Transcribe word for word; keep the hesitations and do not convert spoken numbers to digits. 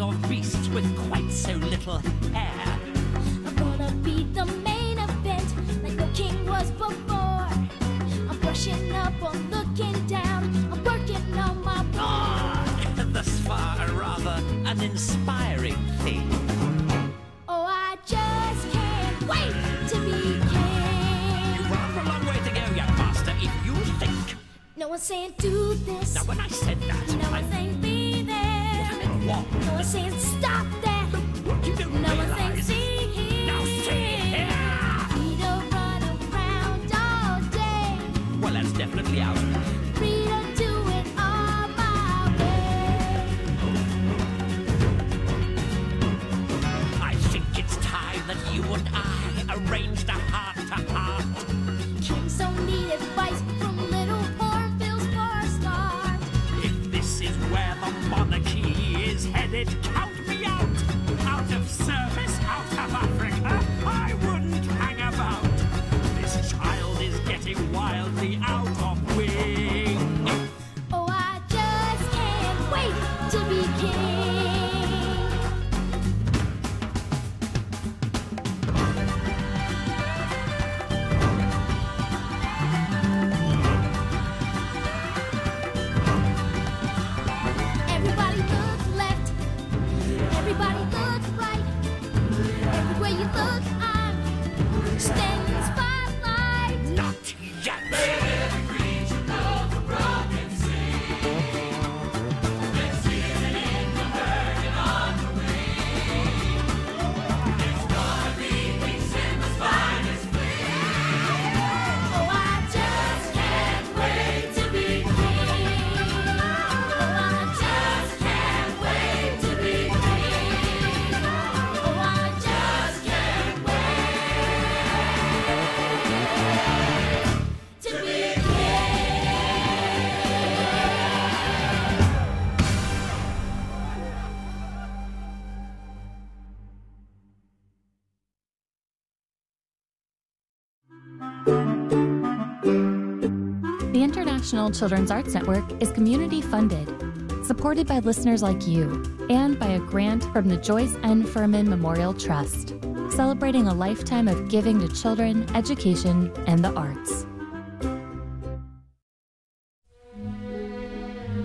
of beasts with quite so little hair. I'm gonna be the main event, like the king was before. I'm brushing up, I'm looking down, I'm working on my Ah, thus far a rather uninspiring thing. Oh, I just can't wait to be king. You've rather a long way to go, young master, if you think. No one's saying do this. Now when I said that, No one's saying be there. what? No one's saying stop that. You don't No one's saying realize. see here. Now see here. We don't run around all day. Well, that's definitely out. Free to do it all my way. I think it's time that you and I arranged a heart-to-heart. Kings don't need advice from little hornbills for a start. If this is where the monarchy is headed, count me out. Out of service, out of Africa, I wouldn't hang about. This child is getting wildly out of wing. Oh, I just can't wait to be king. Everybody look left. Everybody look right. Everywhere you look, I'm standing spotlight. Not yet. Oh, I just can't wait to be king. Oh, I just can't wait to be king. Oh, I just can't wait to be king. The International Children's Arts Network is community funded, supported by listeners like you, and by a grant from the Joyce N. Furman Memorial Trust, celebrating a lifetime of giving to children, education, and the arts.